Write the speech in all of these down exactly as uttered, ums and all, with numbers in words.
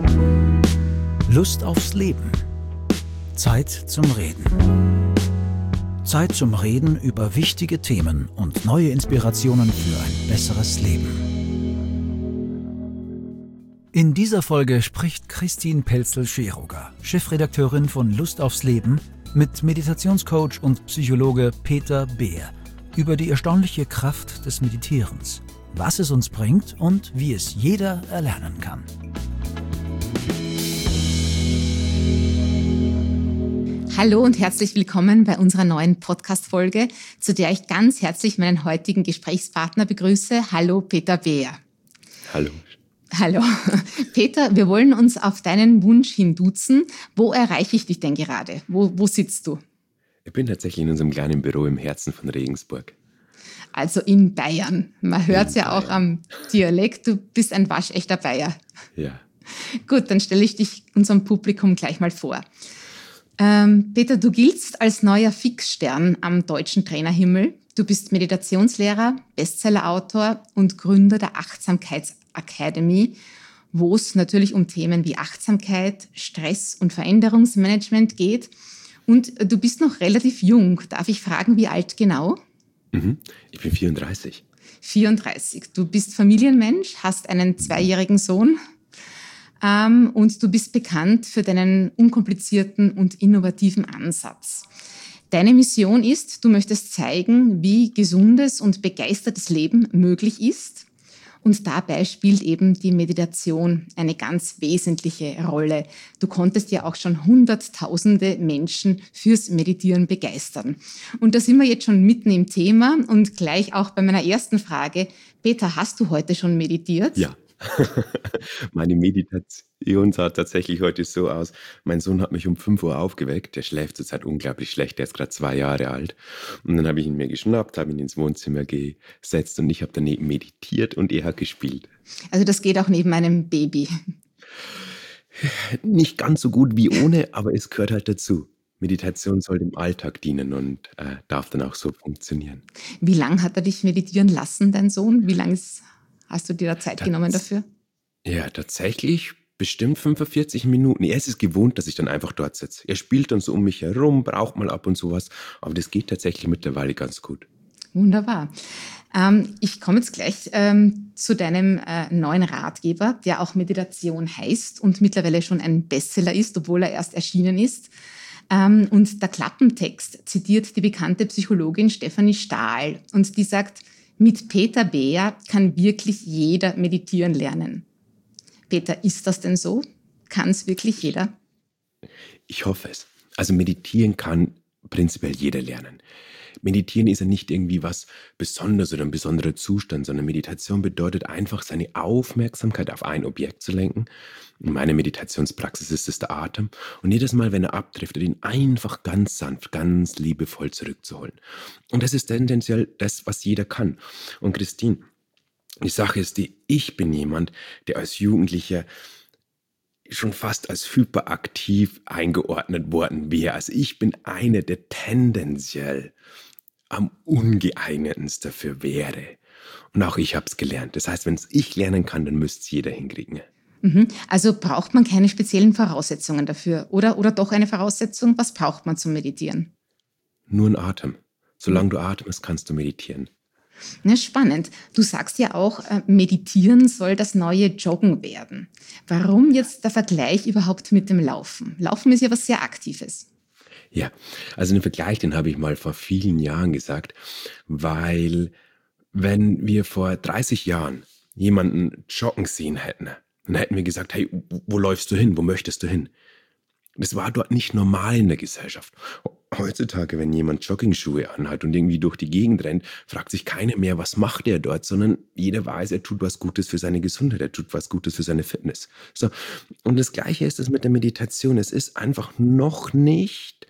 Lust aufs Leben. Zeit zum Reden. Zeit zum Reden über wichtige Themen und neue Inspirationen für ein besseres Leben. In dieser Folge spricht Christine Pelzel-Scheroga, Chefredakteurin von Lust aufs Leben, mit Meditationscoach und Psychologe Peter Beer über die erstaunliche Kraft des Meditierens, was es uns bringt und wie es jeder erlernen kann. Hallo und herzlich willkommen bei unserer neuen Podcast-Folge, zu der ich ganz herzlich meinen heutigen Gesprächspartner begrüße. Hallo, Peter Beer. Hallo. Hallo. Peter, wir wollen uns auf deinen Wunsch hin duzen. Wo erreiche ich dich denn gerade? Wo, wo sitzt du? Ich bin tatsächlich in unserem kleinen Büro im Herzen von Regensburg. Also in Bayern. Man hört es ja Bayern. Auch am Dialekt, du bist ein waschechter Bayer. Ja. Gut, dann stelle ich dich unserem Publikum gleich mal vor. Ähm, Peter, du giltst als neuer Fixstern am deutschen Trainerhimmel. Du bist Meditationslehrer, Bestsellerautor und Gründer der Achtsamkeitsakademie, wo es natürlich um Themen wie Achtsamkeit, Stress und Veränderungsmanagement geht. Und du bist noch relativ jung. Darf ich fragen, wie alt genau? Mhm. Ich bin vierunddreißig. vierunddreißig. Du bist Familienmensch, hast einen zweijährigen Sohn. Ähm, und du bist bekannt für deinen unkomplizierten und innovativen Ansatz. Deine Mission ist, du möchtest zeigen, wie gesundes und begeistertes Leben möglich ist. Und dabei spielt eben die Meditation eine ganz wesentliche Rolle. Du konntest ja auch schon hunderttausende Menschen fürs Meditieren begeistern. Und da sind wir jetzt schon mitten im Thema und gleich auch bei meiner ersten Frage. Peter, hast du heute schon meditiert? Ja. Meine Meditation sah tatsächlich heute so aus. Mein Sohn hat mich um fünf Uhr aufgeweckt. Der schläft zurzeit unglaublich schlecht. Der ist gerade zwei Jahre alt. Und dann habe ich ihn mir geschnappt, habe ihn ins Wohnzimmer gesetzt und ich habe daneben meditiert und er hat gespielt. Also das geht auch neben einem Baby? Nicht ganz so gut wie ohne, aber es gehört halt dazu. Meditation soll dem Alltag dienen und äh, darf dann auch so funktionieren. Wie lange hat er dich meditieren lassen, dein Sohn? Wie lange ist Hast du dir da Zeit Tats- genommen dafür? Ja, tatsächlich bestimmt fünfundvierzig Minuten. Er ist es gewohnt, dass ich dann einfach dort sitze. Er spielt dann so um mich herum, braucht mal ab und zu was. Aber das geht tatsächlich mittlerweile ganz gut. Wunderbar. Ähm, ich komme jetzt gleich ähm, zu deinem äh, neuen Ratgeber, der auch Meditation heißt und mittlerweile schon ein Bestseller ist, obwohl er erst erschienen ist. Ähm, und der Klappentext zitiert die bekannte Psychologin Stefanie Stahl. Und die sagt: Mit Peter Beer kann wirklich jeder meditieren lernen. Peter, ist das denn so? Kann es wirklich jeder? Ich hoffe es. Also meditieren kann prinzipiell jeder lernen. Meditieren ist ja nicht irgendwie was Besonderes oder ein besonderer Zustand, sondern Meditation bedeutet einfach, seine Aufmerksamkeit auf ein Objekt zu lenken. In meiner Meditationspraxis ist es der Atem. Und jedes Mal, wenn er abdriftet, ihn einfach ganz sanft, ganz liebevoll zurückzuholen. Und das ist tendenziell das, was jeder kann. Und Christine, die Sache ist die, ich bin jemand, der als Jugendlicher schon fast als hyperaktiv eingeordnet worden wäre. Also ich bin einer, der tendenziell am ungeeignetsten dafür wäre. Und auch ich habe es gelernt. Das heißt, wenn es ich lernen kann, dann müsste es jeder hinkriegen. Mhm. Also braucht man keine speziellen Voraussetzungen dafür, oder? Oder doch eine Voraussetzung? Was braucht man zum Meditieren? Nur ein Atem. Solange du atmest, kannst du meditieren. Ja, spannend. Du sagst ja auch, meditieren soll das neue Joggen werden. Warum jetzt der Vergleich überhaupt mit dem Laufen? Laufen ist ja was sehr Aktives. Ja, also den Vergleich, den habe ich mal vor vielen Jahren gesagt, weil wenn wir vor dreißig Jahren jemanden joggen sehen hätten, dann hätten wir gesagt, hey, wo läufst du hin, wo möchtest du hin? Das war dort nicht normal in der Gesellschaft. Heutzutage, wenn jemand Joggingschuhe anhat und irgendwie durch die Gegend rennt, fragt sich keiner mehr, was macht er dort, sondern jeder weiß, er tut was Gutes für seine Gesundheit, er tut was Gutes für seine Fitness. So. Und das Gleiche ist es mit der Meditation. Es ist einfach noch nicht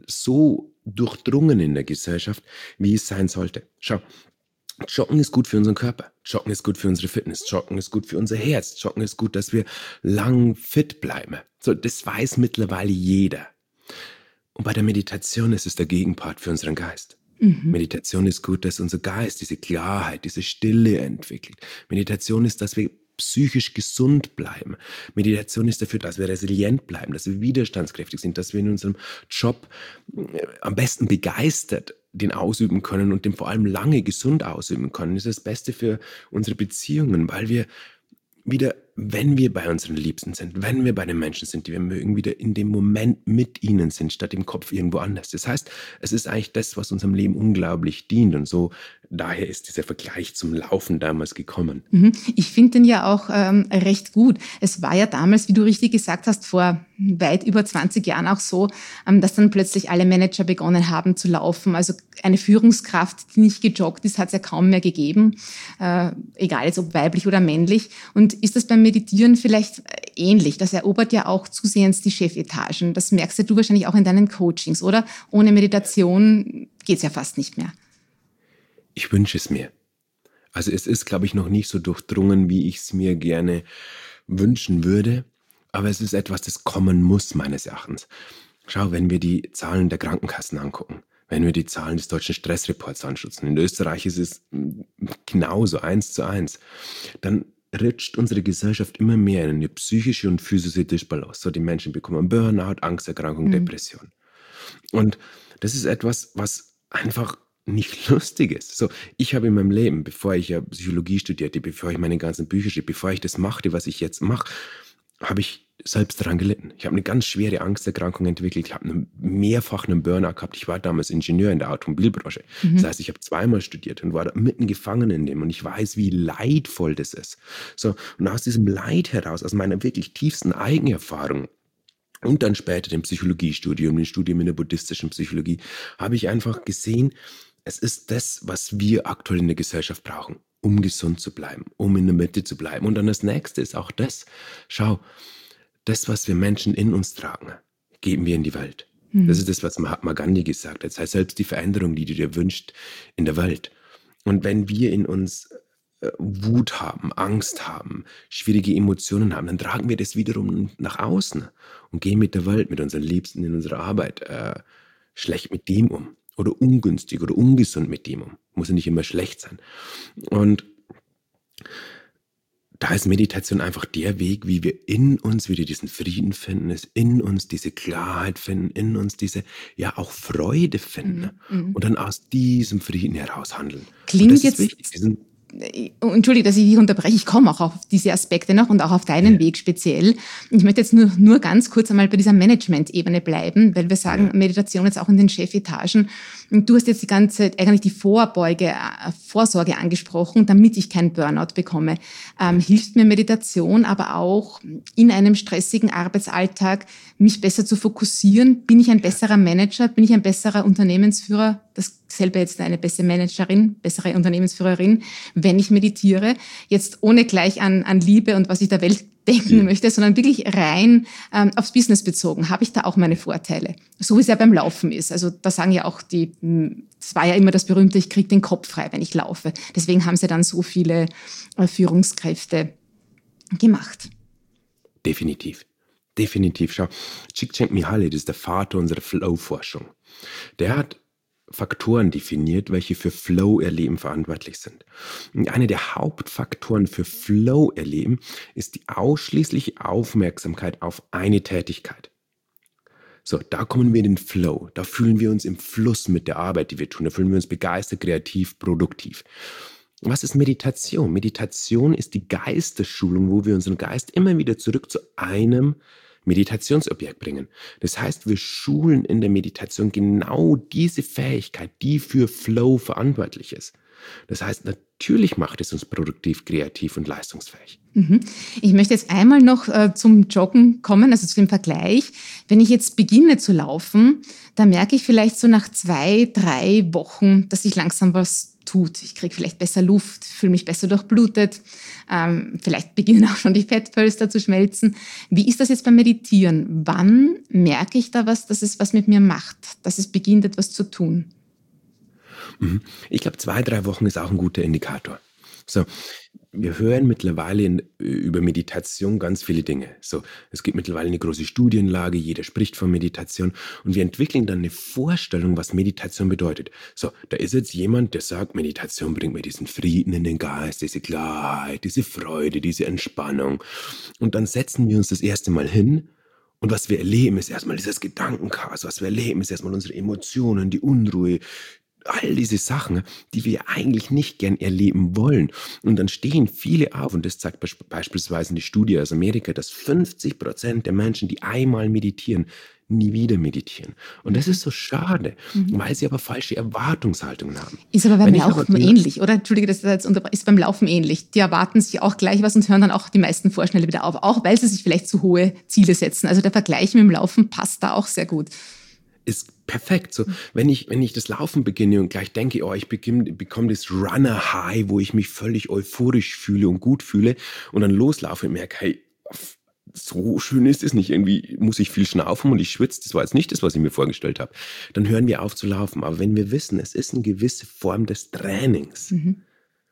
so durchdrungen in der Gesellschaft, wie es sein sollte. Schau, Joggen ist gut für unseren Körper, Joggen ist gut für unsere Fitness, Joggen ist gut für unser Herz, Joggen ist gut, dass wir lang fit bleiben. So, das weiß mittlerweile jeder. Und bei der Meditation ist es der Gegenpart für unseren Geist. Mhm. Meditation ist gut, dass unser Geist diese Klarheit, diese Stille entwickelt. Meditation ist, dass wir psychisch gesund bleiben. Meditation ist dafür, dass wir resilient bleiben, dass wir widerstandskräftig sind, dass wir in unserem Job äh, am besten begeistert den ausüben können und den vor allem lange gesund ausüben können. Das ist das Beste für unsere Beziehungen, weil wir wieder, wenn wir bei unseren Liebsten sind, wenn wir bei den Menschen sind, die wir mögen, wieder in dem Moment mit ihnen sind, statt im Kopf irgendwo anders. Das heißt, es ist eigentlich das, was unserem Leben unglaublich dient. Und so, daher ist dieser Vergleich zum Laufen damals gekommen. Mhm. Ich finde den ja auch ähm, recht gut. Es war ja damals, wie du richtig gesagt hast, vor weit über zwanzig Jahren auch so, ähm, dass dann plötzlich alle Manager begonnen haben zu laufen. Also eine Führungskraft, die nicht gejoggt ist, hat es ja kaum mehr gegeben, äh, egal jetzt ob weiblich oder männlich. Und ist das beim Meditieren vielleicht ähnlich? Das erobert ja auch zusehends die Chefetagen. Das merkst ja du wahrscheinlich auch in deinen Coachings, oder? Ohne Meditation geht's ja fast nicht mehr. Ich wünsche es mir. Also es ist, glaube ich, noch nicht so durchdrungen, wie ich es mir gerne wünschen würde. Aber es ist etwas, das kommen muss, meines Erachtens. Schau, wenn wir die Zahlen der Krankenkassen angucken, wenn wir die Zahlen des deutschen Stressreports anschauen, in Österreich ist es genauso, eins zu eins, dann rutscht unsere Gesellschaft immer mehr in eine psychische und physische Disbalance. So, die Menschen bekommen Burnout, Angsterkrankung, mhm. Depression. Und das ist etwas, was einfach nicht lustig ist. So, ich habe in meinem Leben, bevor ich ja Psychologie studierte, bevor ich meine ganzen Bücher schrieb, bevor ich das machte, was ich jetzt mache, habe ich selbst daran gelitten. Ich habe eine ganz schwere Angsterkrankung entwickelt. Ich habe einen, mehrfach einen Burnout gehabt. Ich war damals Ingenieur in der Automobilbranche. Mhm. Das heißt, ich habe zweimal studiert und war da mitten gefangen in dem. Und ich weiß, wie leidvoll das ist. So, und aus diesem Leid heraus, aus meiner wirklich tiefsten Eigenerfahrung und dann später dem Psychologiestudium, dem Studium in der buddhistischen Psychologie, habe ich einfach gesehen, es ist das, was wir aktuell in der Gesellschaft brauchen, um gesund zu bleiben, um in der Mitte zu bleiben. Und dann das Nächste ist auch das. Schau, das, was wir Menschen in uns tragen, geben wir in die Welt. Mhm. Das ist das, was Mahatma Gandhi gesagt hat. Das heißt, selbst die Veränderung, die du dir wünschst in der Welt. Und wenn wir in uns äh, Wut haben, Angst haben, schwierige Emotionen haben, dann tragen wir das wiederum nach außen und gehen mit der Welt, mit unseren Liebsten in unserer Arbeit äh, schlecht mit dem um. Oder ungünstig oder ungesund mit dem um. Muss ja nicht immer schlecht sein. Und da ist Meditation einfach der Weg, wie wir in uns wieder diesen Frieden finden, es in uns diese Klarheit finden, in uns diese, ja, auch Freude finden mhm. und dann aus diesem Frieden heraus handeln. Klingt jetzt... Wichtig, diesen, Entschuldige, dass ich dich unterbreche. Ich komme auch auf diese Aspekte noch und auch auf deinen ja. Weg speziell. Ich möchte jetzt nur, nur ganz kurz einmal bei dieser Management-Ebene bleiben, weil wir sagen, ja. Meditation jetzt auch in den Chefetagen. Und du hast jetzt die ganze, eigentlich die Vorbeuge, Vorsorge angesprochen, damit ich keinen Burnout bekomme. Ähm, hilft mir Meditation aber auch in einem stressigen Arbeitsalltag, mich besser zu fokussieren? Bin ich ein besserer Manager? Bin ich ein besserer Unternehmensführer? Dasselbe jetzt eine bessere Managerin, bessere Unternehmensführerin, wenn ich meditiere. Jetzt ohne gleich an, an Liebe und was ich der Welt denken ja. möchte, sondern wirklich rein ähm, aufs Business bezogen. Habe ich da auch meine Vorteile? So wie es ja beim Laufen ist. Also da sagen ja auch die, es war ja immer das Berühmte, ich kriege den Kopf frei, wenn ich laufe. Deswegen haben sie dann so viele äh, Führungskräfte gemacht. Definitiv. Definitiv. Schau, Csikszentmihalyi, das ist der Vater unserer Flow-Forschung. Der hat Faktoren definiert, welche für Flow-Erleben verantwortlich sind. Und einer der Hauptfaktoren für Flow-Erleben ist die ausschließliche Aufmerksamkeit auf eine Tätigkeit. So, da kommen wir in den Flow. Da fühlen wir uns im Fluss mit der Arbeit, die wir tun. Da fühlen wir uns begeistert, kreativ, produktiv. Was ist Meditation? Meditation ist die Geistesschulung, wo wir unseren Geist immer wieder zurück zu einem Meditationsobjekt bringen. Das heißt, wir schulen in der Meditation genau diese Fähigkeit, die für Flow verantwortlich ist. Das heißt, natürlich macht es uns produktiv, kreativ und leistungsfähig. Ich möchte jetzt einmal noch äh, zum Joggen kommen, also zu dem Vergleich. Wenn ich jetzt beginne zu laufen, da merke ich vielleicht so nach zwei, drei Wochen, dass sich langsam was tut. Ich kriege vielleicht besser Luft, fühle mich besser durchblutet. Ähm, vielleicht beginnen auch schon die Fettpölster zu schmelzen. Wie ist das jetzt beim Meditieren? Wann merke ich da was, dass es was mit mir macht, dass es beginnt, etwas zu tun? Ich glaube, zwei, drei Wochen ist auch ein guter Indikator. So, wir hören mittlerweile in, über Meditation ganz viele Dinge. So, es gibt mittlerweile eine große Studienlage, jeder spricht von Meditation und wir entwickeln dann eine Vorstellung, was Meditation bedeutet. So, da ist jetzt jemand, der sagt, Meditation bringt mir diesen Frieden in den Geist, diese Klarheit, diese Freude, diese Entspannung. Und dann setzen wir uns das erste Mal hin und was wir erleben, ist erstmal dieses Gedankenchaos. Was wir erleben, ist erstmal unsere Emotionen, die Unruhe, all diese Sachen, die wir eigentlich nicht gern erleben wollen. Und dann stehen viele auf, und das zeigt beispielsweise die Studie aus Amerika, dass fünfzig Prozent der Menschen, die einmal meditieren, nie wieder meditieren. Und das ist so schade, mhm. weil sie aber falsche Erwartungshaltungen haben. Ist aber beim Wenn Laufen aber, ähnlich, oder? Entschuldige, das ist, jetzt unter, ist beim Laufen ähnlich. Die erwarten sich auch gleich was und hören dann auch die meisten vorschnell wieder auf, auch weil sie sich vielleicht zu hohe Ziele setzen. Also der Vergleich mit dem Laufen passt da auch sehr gut. Ist perfekt. So, wenn ich, wenn ich das Laufen beginne und gleich denke, oh, ich bekomme, bekomme das Runner-High, wo ich mich völlig euphorisch fühle und gut fühle und dann loslaufe und merke, hey, so schön ist es nicht. Irgendwie muss ich viel schnaufen und ich schwitze. Das war jetzt nicht das, was ich mir vorgestellt habe. Dann hören wir auf zu laufen. Aber wenn wir wissen, es ist eine gewisse Form des Trainings, mhm.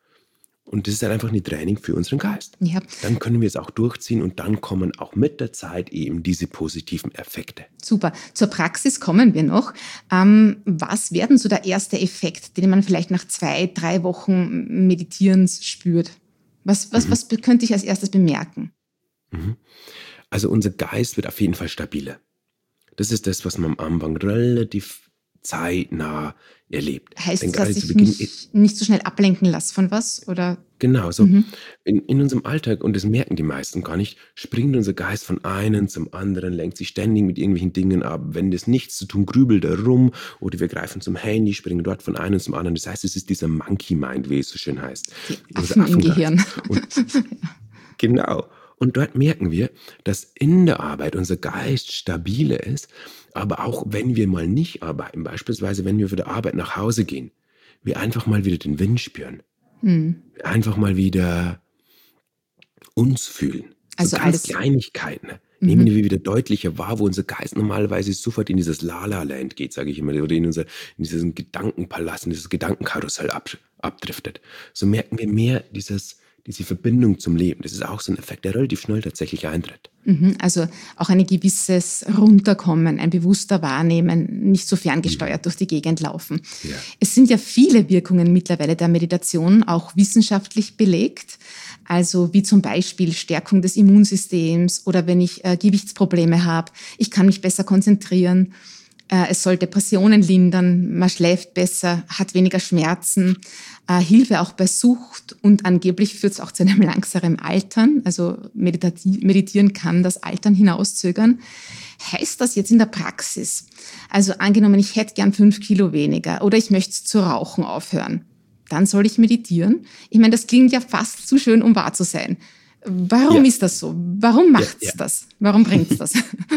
und das ist dann einfach ein Training für unseren Geist. Ja. Dann können wir es auch durchziehen und dann kommen auch mit der Zeit eben diese positiven Effekte. Super. Zur Praxis kommen wir noch. Ähm, was wäre denn so der erste Effekt, den man vielleicht nach zwei, drei Wochen Meditierens spürt? Was, was, mhm. was könnte ich als erstes bemerken? Mhm. Also unser Geist wird auf jeden Fall stabiler. Das ist das, was man am Anfang relativ zeitnah erlebt. Heißt das, dass ich mich nicht so schnell ablenken lasse von was? Oder? Genau, so mhm. in, in unserem Alltag, und das merken die meisten gar nicht, springt unser Geist von einem zum anderen, lenkt sich ständig mit irgendwelchen Dingen ab. Wenn das nichts zu tun, grübelt er rum oder wir greifen zum Handy, springen dort von einem zum anderen. Das heißt, es ist dieser Monkey Mind, wie es so schön heißt. Die Affen im Gehirn. Und, genau. Und dort merken wir, dass in der Arbeit unser Geist stabiler ist, aber auch wenn wir mal nicht arbeiten, beispielsweise wenn wir für die Arbeit nach Hause gehen, wir einfach mal wieder den Wind spüren. Hm. Einfach mal wieder uns fühlen. Also so alles Kleinigkeiten. Ne? Mhm. Nehmen wir wieder deutlicher wahr, wo unser Geist normalerweise sofort in dieses La-La-Land geht, sage ich immer, oder in, unser, in diesen Gedankenpalast, in dieses Gedankenkarussell ab, abdriftet. So merken wir mehr dieses diese Verbindung zum Leben. Das ist auch so ein Effekt, der relativ schnell tatsächlich eintritt. Also auch ein gewisses Runterkommen, ein bewusster Wahrnehmen, nicht so ferngesteuert mhm. durch die Gegend laufen. Ja. Es sind ja viele Wirkungen mittlerweile der Meditation auch wissenschaftlich belegt. Also wie zum Beispiel Stärkung des Immunsystems oder wenn ich äh, Gewichtsprobleme habe, ich kann mich besser konzentrieren. Es soll Depressionen lindern, man schläft besser, hat weniger Schmerzen, äh, Hilfe auch bei Sucht und angeblich führt es auch zu einem langsamen Altern. Also meditati- meditieren kann das Altern hinauszögern. Heißt das jetzt in der Praxis? Also angenommen, ich hätte gern fünf Kilo weniger oder ich möchte zu rauchen aufhören. Dann soll ich meditieren? Ich meine, das klingt ja fast zu schön, um wahr zu sein. Warum ja. ist das so? Warum macht's ja, ja. das? Warum bringt's das?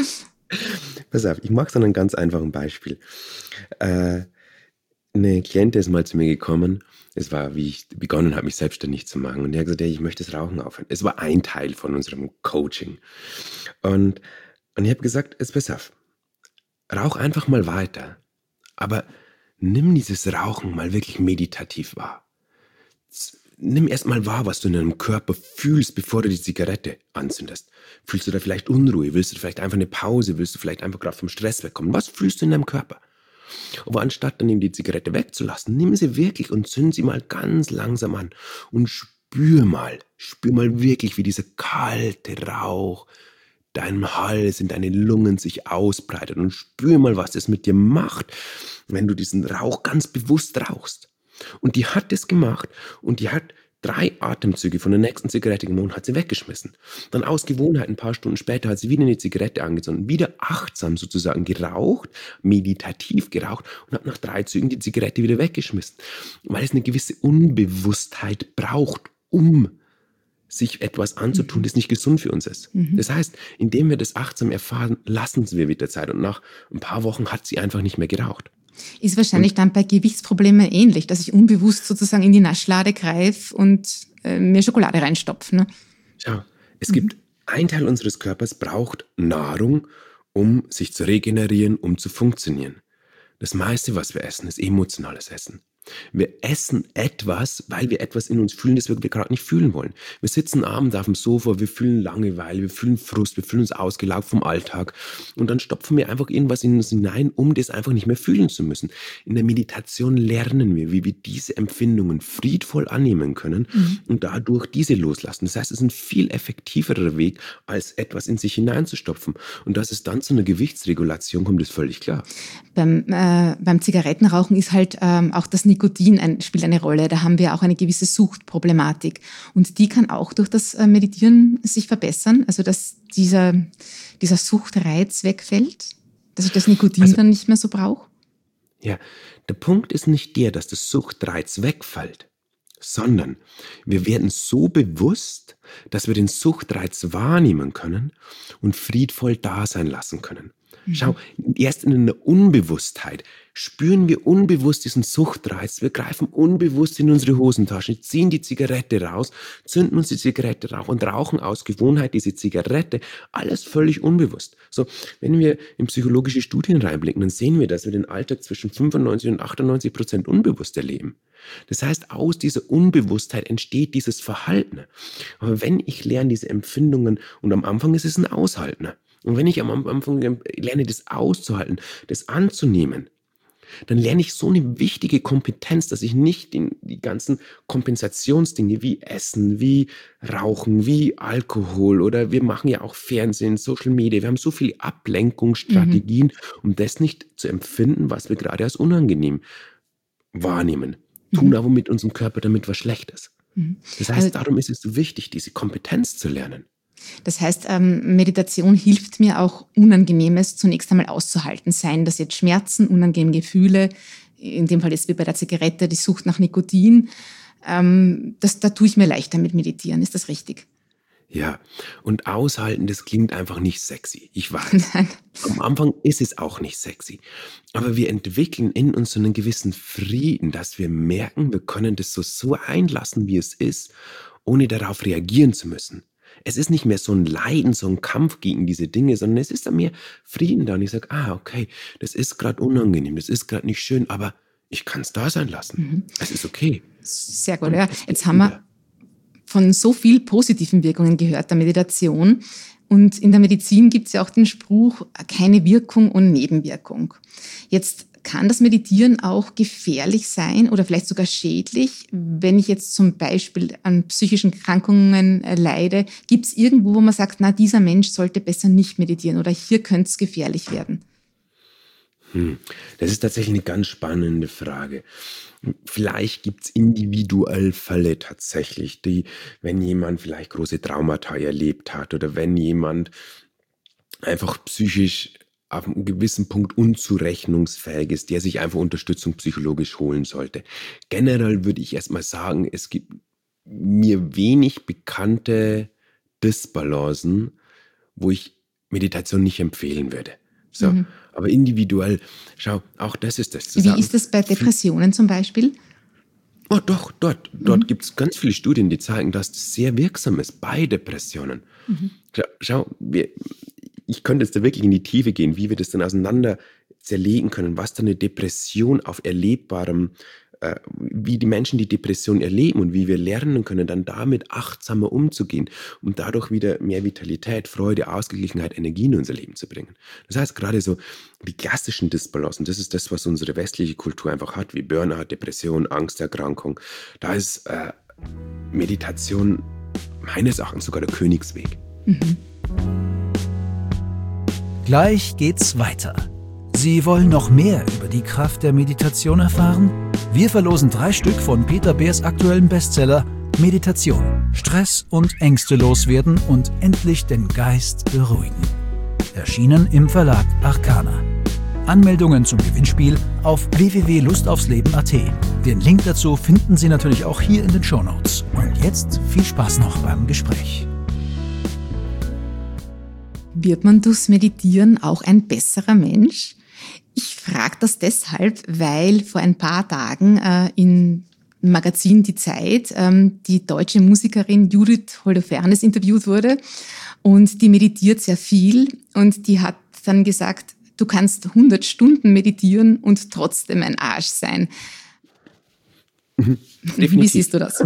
Pass auf, ich mache es an einem ganz einfachen Beispiel. Äh, eine Klientin ist mal zu mir gekommen, es war, wie ich begonnen habe, mich selbstständig zu machen. Und die hat gesagt, ja, ich möchte das Rauchen aufhören. Es war ein Teil von unserem Coaching. Und, und ich habe gesagt, jetzt pass auf, rauch einfach mal weiter. Aber nimm dieses Rauchen mal wirklich meditativ wahr. Nimm erst mal wahr, was du in deinem Körper fühlst, bevor du die Zigarette anzündest. Fühlst du da vielleicht Unruhe? Willst du vielleicht einfach eine Pause? Willst du vielleicht einfach gerade vom Stress wegkommen? Was fühlst du in deinem Körper? Aber anstatt dann eben die Zigarette wegzulassen, nimm sie wirklich und zünd sie mal ganz langsam an und spür mal, spür mal wirklich, wie dieser kalte Rauch deinem Hals, in deine Lungen sich ausbreitet und spür mal, was das mit dir macht, wenn du diesen Rauch ganz bewusst rauchst. Und die hat das gemacht und die hat drei Atemzüge von der nächsten Zigarette genommen und hat sie weggeschmissen. Dann aus Gewohnheit, ein paar Stunden später, hat sie wieder eine Zigarette angezündet, wieder achtsam sozusagen geraucht, meditativ geraucht und hat nach drei Zügen die Zigarette wieder weggeschmissen. Weil es eine gewisse Unbewusstheit braucht, um sich etwas anzutun, das nicht gesund für uns ist. Mhm. Das heißt, indem wir das achtsam erfahren, lassen wir mit der Zeit. Und nach ein paar Wochen hat sie einfach nicht mehr geraucht. Ist wahrscheinlich und, dann bei Gewichtsproblemen ähnlich, dass ich unbewusst sozusagen in die Naschlade greife und äh, mir Schokolade reinstopfe. Ne? Schau, es mhm. gibt, ein Teil unseres Körpers braucht Nahrung, um sich zu regenerieren, um zu funktionieren. Das meiste, was wir essen, ist emotionales Essen. Wir essen etwas, weil wir etwas in uns fühlen, das wir gerade nicht fühlen wollen. Wir sitzen abends auf dem Sofa, wir fühlen Langeweile, wir fühlen Frust, wir fühlen uns ausgelaugt vom Alltag und dann stopfen wir einfach irgendwas in uns hinein, um das einfach nicht mehr fühlen zu müssen. In der Meditation lernen wir, wie wir diese Empfindungen friedvoll annehmen können mhm. und dadurch diese loslassen. Das heißt, es ist ein viel effektiverer Weg, als etwas in sich hineinzustopfen. Und dass es dann zu einer Gewichtsregulation kommt, ist völlig klar. Beim, äh, beim Zigarettenrauchen ist halt ähm, auch das Nikotin ein, spielt eine Rolle. Da haben wir auch eine gewisse Suchtproblematik. Und die kann auch durch das äh, Meditieren sich verbessern. Also dass dieser, dieser Suchtreiz wegfällt, dass ich das Nikotin also, dann nicht mehr so brauche. Ja, der Punkt ist nicht der, dass der Suchtreiz wegfällt, sondern wir werden so bewusst, dass wir den Suchtreiz wahrnehmen können und friedvoll da sein lassen können. Schau, erst in der Unbewusstheit spüren wir unbewusst diesen Suchtreiz. Wir greifen unbewusst in unsere Hosentasche, ziehen die Zigarette raus, zünden uns die Zigarette raus und rauchen aus Gewohnheit diese Zigarette. Alles völlig unbewusst. So, wenn wir in psychologische Studien reinblicken, dann sehen wir, dass wir den Alltag zwischen fünfundneunzig und achtundneunzig Prozent unbewusst erleben. Das heißt, aus dieser Unbewusstheit entsteht dieses Verhalten. Aber wenn ich lerne diese Empfindungen, und am Anfang ist es ein Aushalten. Und wenn ich am Anfang lerne, das auszuhalten, das anzunehmen, dann lerne ich so eine wichtige Kompetenz, dass ich nicht die, die ganzen Kompensationsdinge wie Essen, wie Rauchen, wie Alkohol oder wir machen ja auch Fernsehen, Social Media, wir haben so viele Ablenkungsstrategien, mhm. um das nicht zu empfinden, was wir gerade als unangenehm wahrnehmen. Tun mhm. aber mit unserem Körper damit was Schlechtes. Mhm. Das heißt, also, darum ist es so wichtig, diese Kompetenz zu lernen. Das heißt, ähm, Meditation hilft mir auch, Unangenehmes zunächst einmal auszuhalten. Seien das jetzt Schmerzen, unangenehme Gefühle, in dem Fall jetzt wie bei der Zigarette, die Sucht nach Nikotin. Ähm, das, da tue ich mir leichter mit Meditieren. Ist das richtig? Ja, und aushalten, das klingt einfach nicht sexy. Ich weiß. Nein. Am Anfang ist es auch nicht sexy. Aber wir entwickeln in uns so einen gewissen Frieden, dass wir merken, wir können das so, so einlassen, wie es ist, ohne darauf reagieren zu müssen. Es ist nicht mehr so ein Leiden, so ein Kampf gegen diese Dinge, sondern es ist dann mehr Frieden da. Und ich sage, ah, okay, das ist gerade unangenehm, das ist gerade nicht schön, aber ich kann es da sein lassen. Mhm. Es ist okay. Sehr gut, ja. Jetzt haben wir von so viel positiven Wirkungen gehört der Meditation. Und in der Medizin gibt es ja auch den Spruch, keine Wirkung ohne Nebenwirkung. Jetzt kann das Meditieren auch gefährlich sein oder vielleicht sogar schädlich, wenn ich jetzt zum Beispiel an psychischen Erkrankungen leide? Gibt es irgendwo, wo man sagt, na, dieser Mensch sollte besser nicht meditieren oder hier könnte es gefährlich werden? Hm. Das ist tatsächlich eine ganz spannende Frage. Vielleicht gibt es individuell Fälle tatsächlich, die, wenn jemand vielleicht große Traumata erlebt hat oder wenn jemand einfach psychisch auf einem gewissen Punkt unzurechnungsfähig ist, der sich einfach Unterstützung psychologisch holen sollte. Generell würde ich erstmal sagen, es gibt mir wenig bekannte Disbalancen, wo ich Meditation nicht empfehlen würde. So, mhm. Aber individuell, schau, auch das ist das. Wie sagen, ist das bei Depressionen zum Beispiel? Oh doch, dort, dort mhm. gibt es ganz viele Studien, die zeigen, dass das sehr wirksam ist bei Depressionen. Mhm. Schau, schau wir, ich könnte jetzt da wirklich in die Tiefe gehen, wie wir das dann auseinander zerlegen können, was dann eine Depression auf erlebbarem, äh, wie die Menschen die Depression erleben und wie wir lernen können, dann damit achtsamer umzugehen und dadurch wieder mehr Vitalität, Freude, Ausgeglichenheit, Energie in unser Leben zu bringen. Das heißt, gerade so die klassischen Disbalancen, das ist das, was unsere westliche Kultur einfach hat, wie Burnout, Depression, Angsterkrankung. Da ist äh, Meditation meines Erachtens sogar der Königsweg. Mhm. Gleich geht's weiter. Sie wollen noch mehr über die Kraft der Meditation erfahren? Wir verlosen drei Stück von Peter Beers aktuellem Bestseller Meditation, Stress und Ängste loswerden und endlich den Geist beruhigen. Erschienen im Verlag Arcana. Anmeldungen zum Gewinnspiel auf w w w punkt lust aufs leben punkt a t. Den Link dazu finden Sie natürlich auch hier in den Shownotes. Und jetzt viel Spaß noch beim Gespräch. Wird man durchs Meditieren auch ein besserer Mensch? Ich frage das deshalb, weil vor ein paar Tagen äh, im Magazin Die Zeit ähm, die deutsche Musikerin Judith Holofernes interviewt wurde und die meditiert sehr viel und die hat dann gesagt, du kannst hundert Stunden meditieren und trotzdem ein Arsch sein. Mhm. Wie Definitiv. siehst du das?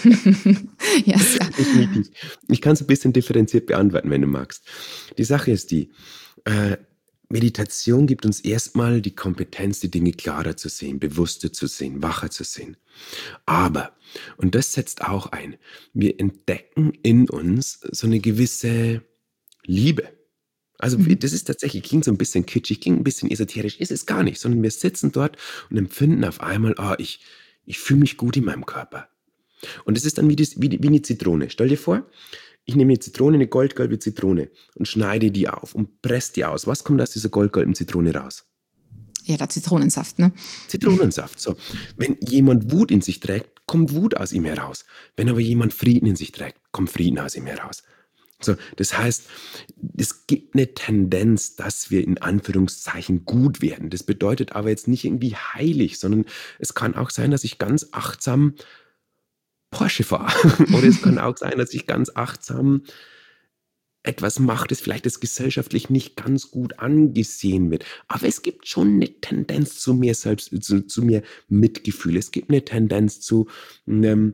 Ja, sehr. Definitiv. Ich kann es ein bisschen differenziert beantworten, wenn du magst. Die Sache ist die, äh, Meditation gibt uns erstmal die Kompetenz, die Dinge klarer zu sehen, bewusster zu sehen, wacher zu sehen. Aber, und das setzt auch ein, wir entdecken in uns so eine gewisse Liebe. Also wir- Mhm. das ist tatsächlich, klingt so ein bisschen kitschig, klingt ein bisschen esoterisch, ist es gar nicht, sondern wir sitzen dort und empfinden auf einmal, ah, ich, ich fühle mich gut in meinem Körper. Und es ist dann wie, das, wie, die- wie eine Zitrone. Stell dir vor, ich nehme eine Zitrone, eine goldgelbe Zitrone und schneide die auf und presse die aus. Was kommt aus dieser goldgelben Zitrone raus? Ja, der Zitronensaft, ne? Zitronensaft. So. Wenn jemand Wut in sich trägt, kommt Wut aus ihm heraus. Wenn aber jemand Frieden in sich trägt, kommt Frieden aus ihm heraus. So, das heißt, es gibt eine Tendenz, dass wir in Anführungszeichen gut werden. Das bedeutet aber jetzt nicht irgendwie heilig, sondern es kann auch sein, dass ich ganz achtsam Porsche fahre. Oder es kann auch sein, dass ich ganz achtsam etwas mache, das vielleicht jetzt gesellschaftlich nicht ganz gut angesehen wird. Aber es gibt schon eine Tendenz zu mehr Selbst, zu, zu mehr Mitgefühl. Es gibt eine Tendenz zu einem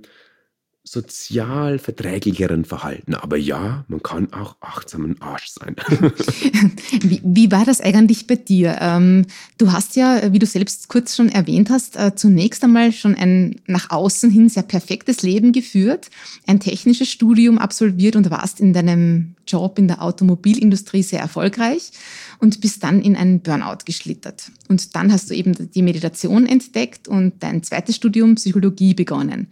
sozial verträglicheren Verhalten. Aber ja, man kann auch achtsam ein Arsch sein. Wie, wie war das eigentlich bei dir? Ähm, du hast ja, wie du selbst kurz schon erwähnt hast, äh, zunächst einmal schon ein nach außen hin sehr perfektes Leben geführt, ein technisches Studium absolviert und warst in deinem Job in der Automobilindustrie sehr erfolgreich und bist dann in einen Burnout geschlittert. Und dann hast du eben die Meditation entdeckt und dein zweites Studium Psychologie begonnen.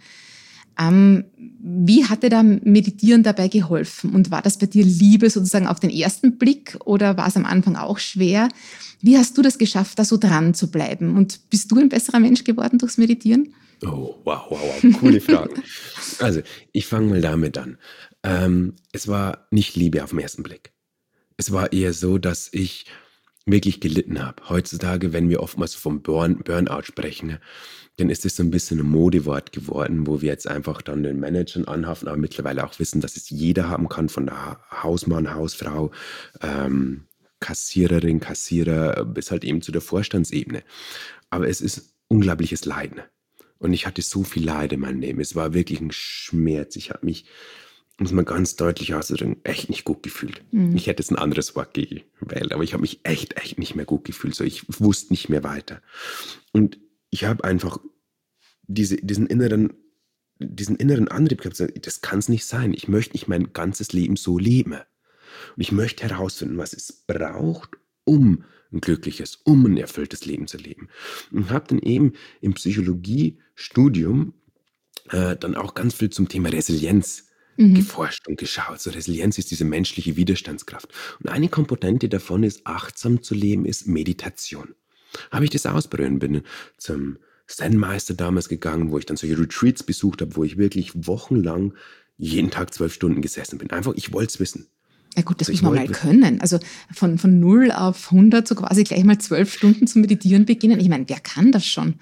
Ähm, wie hat dir da Meditieren dabei geholfen? Und war das bei dir Liebe sozusagen auf den ersten Blick oder war es am Anfang auch schwer? Wie hast du das geschafft, da so dran zu bleiben? Und bist du ein besserer Mensch geworden durchs Meditieren? Oh, wow, wow, wow, coole Fragen. Also, ich fange mal damit an. Ähm, es war nicht Liebe auf den ersten Blick. Es war eher so, dass ich wirklich gelitten habe. Heutzutage, wenn wir oftmals vom Burn, Burnout sprechen, dann ist es so ein bisschen ein Modewort geworden, wo wir jetzt einfach dann den Managern anhaften, aber mittlerweile auch wissen, dass es jeder haben kann, von der Hausmann, Hausfrau, ähm, Kassiererin, Kassierer bis halt eben zu der Vorstandsebene. Aber es ist unglaubliches Leiden. Und ich hatte so viel Leid in meinem Leben. Es war wirklich ein Schmerz. Ich habe mich, muss man ganz deutlich ausdrücken, echt nicht gut gefühlt. Mhm. Ich hätte jetzt ein anderes Wort gewählt, aber ich habe mich echt, echt nicht mehr gut gefühlt. So, ich wusste nicht mehr weiter. Und ich habe einfach diese, diesen inneren, diesen inneren Antrieb gehabt, das kann es nicht sein. Ich möchte nicht mein ganzes Leben so leben. Und ich möchte herausfinden, was es braucht, um ein glückliches, um ein erfülltes Leben zu leben. Und habe dann eben im Psychologiestudium äh, dann auch ganz viel zum Thema Resilienz Mhm. geforscht und geschaut. So, Resilienz ist diese menschliche Widerstandskraft. Und eine Komponente davon ist, achtsam zu leben, ist Meditation. Habe ich das ausprobiert, bin zum Zen-Meister damals gegangen, wo ich dann solche Retreats besucht habe, wo ich wirklich wochenlang jeden Tag zwölf Stunden gesessen bin. Einfach, ich wollte es wissen. Ja gut, das Also muss ich man mal wollte- können. Also von, von null auf hundert so quasi gleich mal zwölf Stunden zu meditieren beginnen. Ich meine, wer kann das schon?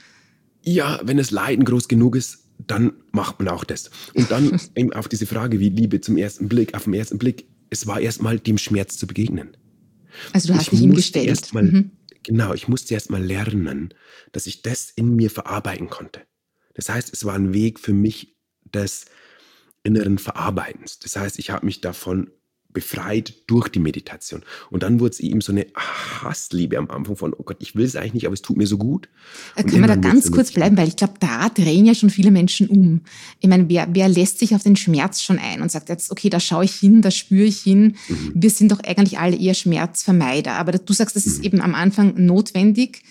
Ja, wenn das Leiden groß genug ist, dann macht man auch das. Und dann eben auf diese Frage wie Liebe zum ersten Blick, auf den ersten Blick, es war erstmal dem Schmerz zu begegnen. Also du hast Ich dich ihm musste gestellt. erst mal, Mhm. Genau, ich musste erst mal lernen, dass ich das in mir verarbeiten konnte. Das heißt, es war ein Weg für mich des inneren Verarbeitens. Das heißt, ich habe mich davon befreit durch die Meditation. Und dann wurde es eben so eine Hassliebe am Anfang von, oh Gott, ich will es eigentlich nicht, aber es tut mir so gut. Äh, Und Können wir da irgendwann ganz wird's kurz dann bleiben, weil ich glaube, da drehen ja schon viele Menschen um. Ich meine, wer, wer lässt sich auf den Schmerz schon ein und sagt jetzt, okay, da schaue ich hin, da spüre ich hin. Mhm. Wir sind doch eigentlich alle eher Schmerzvermeider. Aber du sagst, das ist Mhm. eben am Anfang notwendig,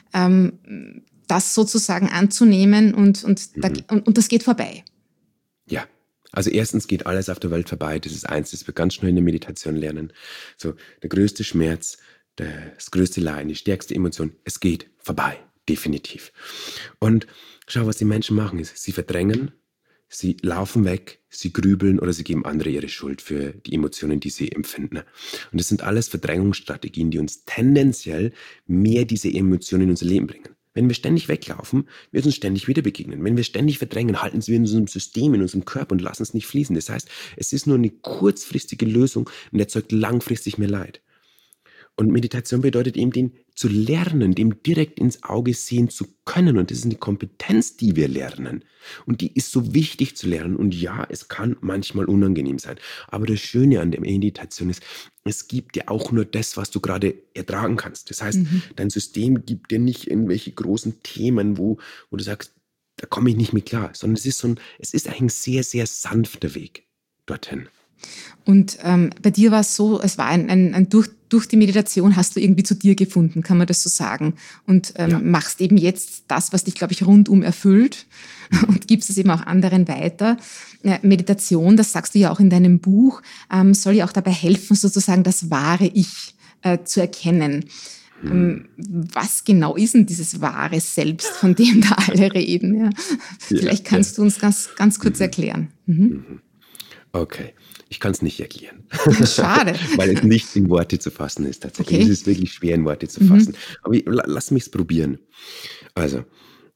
ähm, das sozusagen anzunehmen und, und, da, Mhm. und, und das geht vorbei. Ja, also erstens geht alles auf der Welt vorbei. Das ist eins, das wir ganz schnell in der Meditation lernen. So, der größte Schmerz, das größte Leiden, die stärkste Emotion, es geht vorbei, definitiv. Und schau, was die Menschen machen, ist, sie verdrängen, sie laufen weg, sie grübeln oder sie geben andere ihre Schuld für die Emotionen, die sie empfinden. Und das sind alles Verdrängungsstrategien, die uns tendenziell mehr diese Emotionen in unser Leben bringen. Wenn wir ständig weglaufen, wird uns ständig wieder begegnen. Wenn wir ständig verdrängen, halten sie in unserem System, in unserem Körper und lassen es nicht fließen. Das heißt, es ist nur eine kurzfristige Lösung und erzeugt langfristig mehr Leid. Und Meditation bedeutet eben, den zu lernen, dem direkt ins Auge sehen zu können. Und das ist eine Kompetenz, die wir lernen. Und die ist so wichtig zu lernen. Und ja, es kann manchmal unangenehm sein. Aber das Schöne an der Meditation ist, es gibt dir auch nur das, was du gerade ertragen kannst. Das heißt, Mhm. dein System gibt dir nicht irgendwelche großen Themen, wo, wo du sagst, da komme ich nicht mit klar. Sondern es ist so ein, es ist eigentlich ein sehr, sehr sanfter Weg dorthin. Und ähm, bei dir war es so, es war ein, ein, ein durch, durch die Meditation hast du irgendwie zu dir gefunden, kann man das so sagen. Und ähm, Ja. machst eben jetzt das, was dich, glaube ich, rundum erfüllt und gibst es eben auch anderen weiter. Äh, Meditation, das sagst du ja auch in deinem Buch, ähm, soll ja auch dabei helfen, sozusagen das wahre Ich äh, zu erkennen. Ähm, was genau ist denn dieses wahre Selbst, von dem da alle reden? Ja? Ja, Vielleicht ja. kannst du uns ganz, ganz kurz erklären. Mhm. Okay, ich kann es nicht erklären, Schade. weil es nicht in Worte zu fassen ist tatsächlich. Okay. Es ist wirklich schwer in Worte zu Mhm. fassen. Aber ich, la- lass mich es probieren. Also,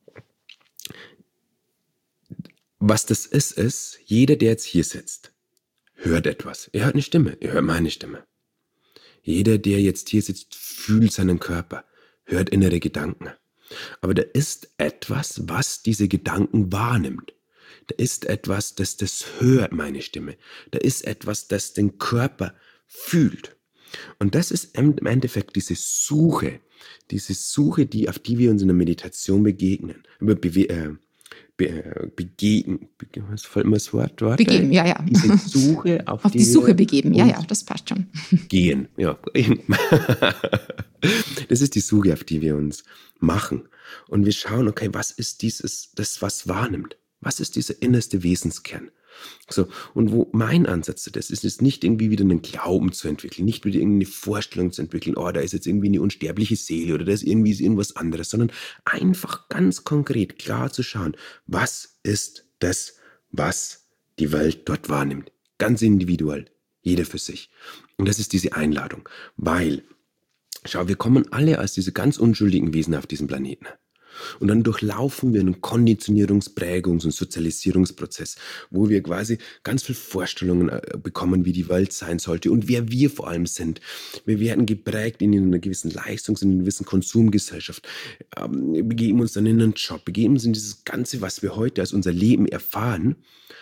was das ist, ist, jeder, der jetzt hier sitzt, hört etwas. Er hört eine Stimme, er hört meine Stimme. Jeder, der jetzt hier sitzt, fühlt seinen Körper, hört innere Gedanken. Aber da ist etwas, was diese Gedanken wahrnimmt. Da ist etwas, das das hört, meine Stimme. Da ist etwas, das den Körper fühlt. Und das ist im im Endeffekt diese Suche, diese Suche, die, auf die wir uns in der Meditation begegnen. Be, bewe- äh, be, äh, begegnen. Be, was fällt mir das Wort? Wort Begeben, ein? ja, ja. Diese Suche, auf, Auf die, die Suche wir begeben, ja, uns ja, das passt schon. gehen. Ja. Das ist die Suche, auf die wir uns machen. Und wir schauen, okay, was ist dieses, das, was wahrnimmt? Was ist dieser innerste Wesenskern? So, und wo mein Ansatz zu das ist, ist nicht irgendwie wieder einen Glauben zu entwickeln, nicht wieder irgendeine Vorstellung zu entwickeln, oh, da ist jetzt irgendwie eine unsterbliche Seele oder da ist irgendwie irgendwas anderes, sondern einfach ganz konkret klar zu schauen, was ist das, was die Welt dort wahrnimmt. Ganz individuell, jeder für sich. Und das ist diese Einladung, weil, schau, wir kommen alle als diese ganz unschuldigen Wesen auf diesem Planeten. Und dann durchlaufen wir einen Konditionierungs-, Prägungs- und Sozialisierungsprozess, wo wir quasi ganz viele Vorstellungen äh, bekommen, wie die Welt sein sollte und wer wir vor allem sind. Wir werden geprägt in einer gewissen Leistungs-, in einer gewissen Konsumgesellschaft, ähm, begeben uns dann in einen Job, begeben uns in dieses Ganze, was wir heute als unser Leben erfahren.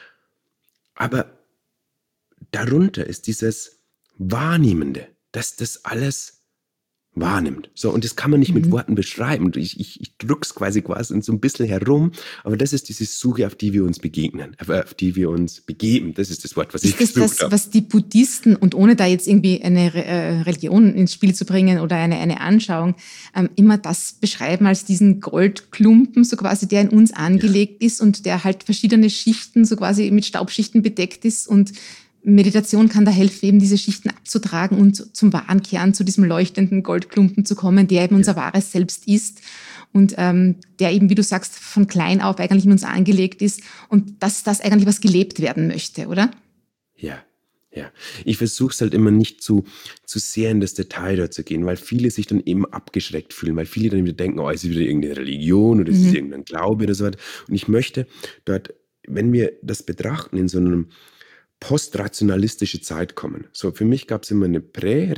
Aber darunter ist dieses Wahrnehmende, dass das alles wahrnimmt. So, und das kann man nicht mit Mhm. Worten beschreiben. Ich, ich, ich drück's quasi quasi so ein bisschen herum, aber das ist diese Suche, auf die wir uns begegnen, äh, auf die wir uns begeben. Das ist das Wort, was ich Ist das gesucht das, habe. was die Buddhisten, und ohne da jetzt irgendwie eine Re- äh, Religion ins Spiel zu bringen oder eine, eine Anschauung, ähm, immer das beschreiben als diesen Goldklumpen, so quasi, der in uns angelegt ist und der halt verschiedene Schichten, so quasi mit Staubschichten bedeckt ist, und Meditation kann da helfen, eben diese Schichten abzutragen und zum wahren Kern, zu diesem leuchtenden Goldklumpen zu kommen, der eben unser wahres Selbst ist und ähm, der eben, wie du sagst, von klein auf eigentlich in uns angelegt ist und dass das eigentlich was gelebt werden möchte, oder? Ja, ja. Ich versuche es halt immer nicht zu, zu sehr in das Detail dort zu gehen, weil viele sich dann eben abgeschreckt fühlen, weil viele dann wieder denken, oh, es ist wieder irgendeine Religion oder es ist Mhm. irgendein Glaube oder so weiter. Und ich möchte dort, wenn wir das betrachten, in so einem postrationalistische Zeit kommen. So, für mich gab es immer eine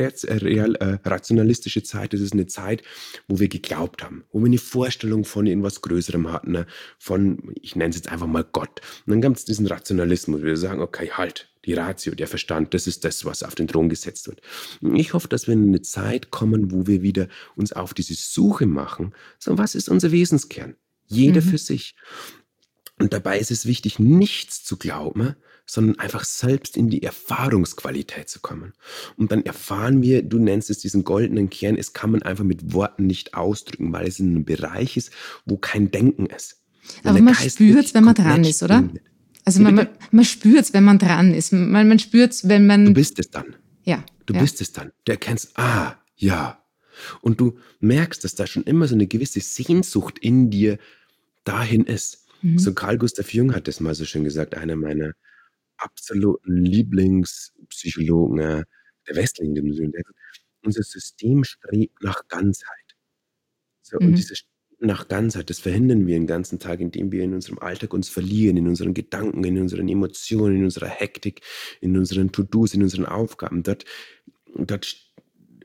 prä-rationalistische Zeit. Das ist eine Zeit, wo wir geglaubt haben, wo wir eine Vorstellung von irgendwas Größerem hatten, ne, von, ich nenne es jetzt einfach mal Gott. Und dann gab es diesen Rationalismus, wo wir sagen, okay, halt, die Ratio, der Verstand, das ist das, was auf den Thron gesetzt wird. Und ich hoffe, dass wir in eine Zeit kommen, wo wir wieder uns auf diese Suche machen, so, was ist unser Wesenskern? Jeder Mhm. für sich. Und dabei ist es wichtig, nichts zu glauben, sondern einfach selbst in die Erfahrungsqualität zu kommen. Und dann erfahren wir, du nennst es diesen goldenen Kern, es kann man einfach mit Worten nicht ausdrücken, weil es in einem Bereich ist, wo kein Denken ist. Wenn Aber der man Geist spürt es, wirklich wenn man komplett dran ist, oder? still wird. Also Wie man, man, bitte? man spürt es, wenn man dran ist. Man, man spürt es, wenn Du man... bist es dann. Ja, Du ja. bist es dann. Du erkennst, ah, ja. Und du merkst, dass da schon immer so eine gewisse Sehnsucht in dir dahin ist. Mhm. So Carl Gustav Jung hat das mal so schön gesagt, einer meiner absoluten Lieblingspsychologen äh, der westlichen Dimension. Der sagt, unser System strebt nach Ganzheit. So, und Mhm. dieses Streben nach Ganzheit, das verhindern wir den ganzen Tag, indem wir in unserem Alltag uns verlieren, in unseren Gedanken, in unseren Emotionen, in unserer Hektik, in unseren To-Dos, in unseren Aufgaben. Dort, dort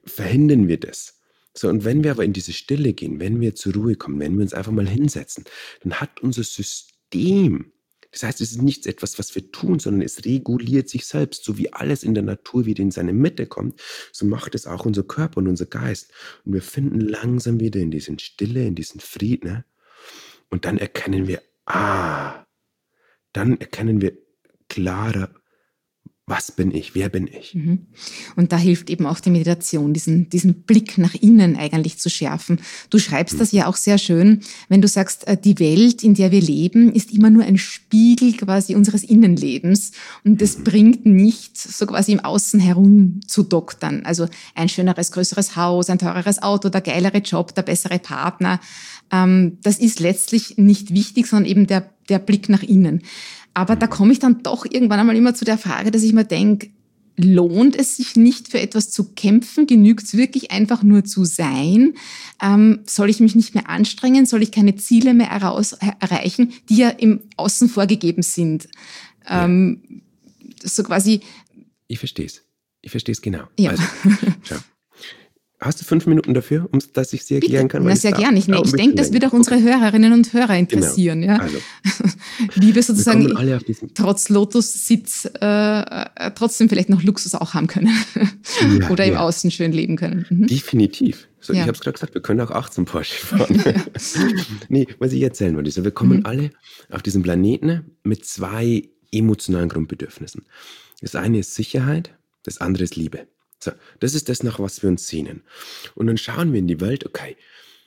verhindern wir das. So, und wenn wir aber in diese Stille gehen, wenn wir zur Ruhe kommen, wenn wir uns einfach mal hinsetzen, dann hat unser System, das heißt, es ist nicht etwas, was wir tun, sondern es reguliert sich selbst. So wie alles in der Natur wieder in seine Mitte kommt, so macht es auch unser Körper und unser Geist. Und wir finden langsam wieder in diesen Stille, in diesen Frieden. Ne? Und dann erkennen wir, ah, dann erkennen wir klarer, was bin ich, wer bin ich? Und da hilft eben auch die Meditation, diesen, diesen Blick nach innen eigentlich zu schärfen. Du schreibst mhm. das ja auch sehr schön, wenn du sagst, die Welt, in der wir leben, ist immer nur ein Spiegel quasi unseres Innenlebens. Und das mhm. bringt nicht so quasi im Außen herum zu doktern. Also ein schöneres, größeres Haus, ein teureres Auto, der geilere Job, der bessere Partner. Ähm, das ist letztlich nicht wichtig, sondern eben der, der Blick nach innen. Aber da komme ich dann doch irgendwann einmal immer zu der Frage, dass ich mir denke, lohnt es sich nicht für etwas zu kämpfen? Genügt es wirklich einfach nur zu sein? Ähm, soll ich mich nicht mehr anstrengen? Soll ich keine Ziele mehr heraus, erreichen, die ja im Außen vorgegeben sind? Ähm, ja. So quasi. Ich verstehe es. Ich verstehe es genau. Ja. Also, schau. Hast du fünf Minuten dafür, um dass ich sie erklären kann? Na, sehr gerne. Ich, ich denke, das wird auch unsere okay. Hörerinnen und Hörer interessieren. Genau. Ja? Also, wie wir sozusagen wir alle auf diesen trotz Lotus-Sitz äh, trotzdem vielleicht noch Luxus auch haben können. Ja, oder im ja. Außen schön leben können. Mhm. Definitiv. So, ja. Ich habe es gerade gesagt, wir können auch achtzehn Porsche fahren. Ja. Nee, was ich erzählen wollte, ist, wir kommen mhm. alle auf diesen Planeten mit zwei emotionalen Grundbedürfnissen. Das eine ist Sicherheit, das andere ist Liebe. So, das ist das, nach was wir uns sehnen. Und dann schauen wir in die Welt, okay,